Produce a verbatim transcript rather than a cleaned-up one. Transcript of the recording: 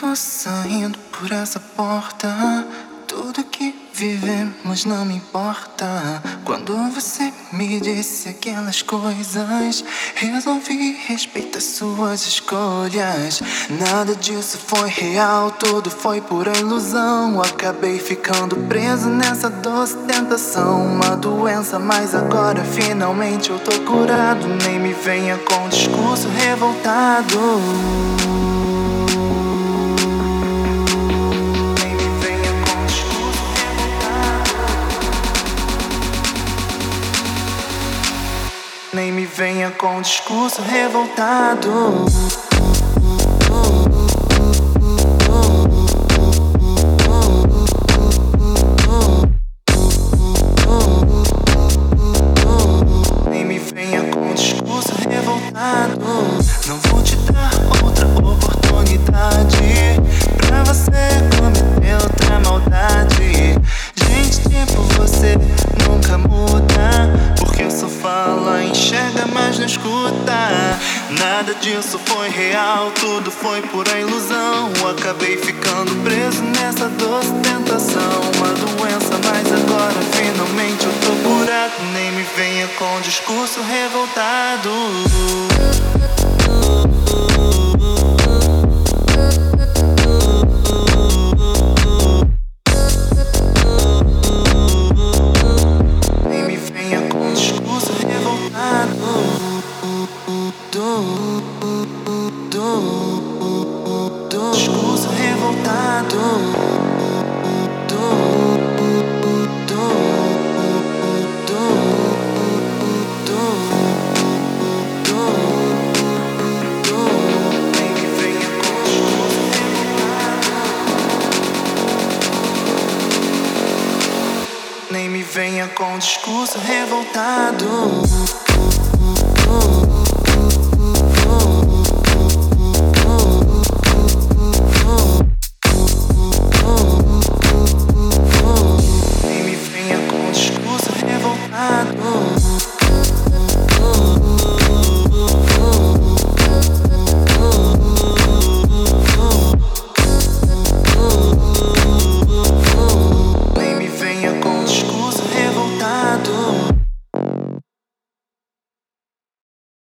vou saindo por essa porta. Tudo que vivemos não me importa. Quando você me disse aquelas coisas, resolvi respeitar suas escolhas. Nada disso foi real, tudo foi pura ilusão. Acabei ficando preso nessa doce tentação. Uma doença, mas agora finalmente eu tô curado. Nem me venha com discurso revoltado. Nem me venha com discurso revoltado. Nem me venha com discurso revoltado. Não vou te dar outra oportunidade pra você cometer outra maldade. Gente, tipo você nunca muda, porque eu só falo, enxerga, mas não escuta. Nada disso foi real, tudo foi pura ilusão. Acabei ficando preso nessa doce tentação. Uma doença, mas agora finalmente eu tô curado. Nem me venha com discurso revoltado. Discurso revoltado. Nem me venha com discurso revoltado. Nem me venha com discurso revoltado.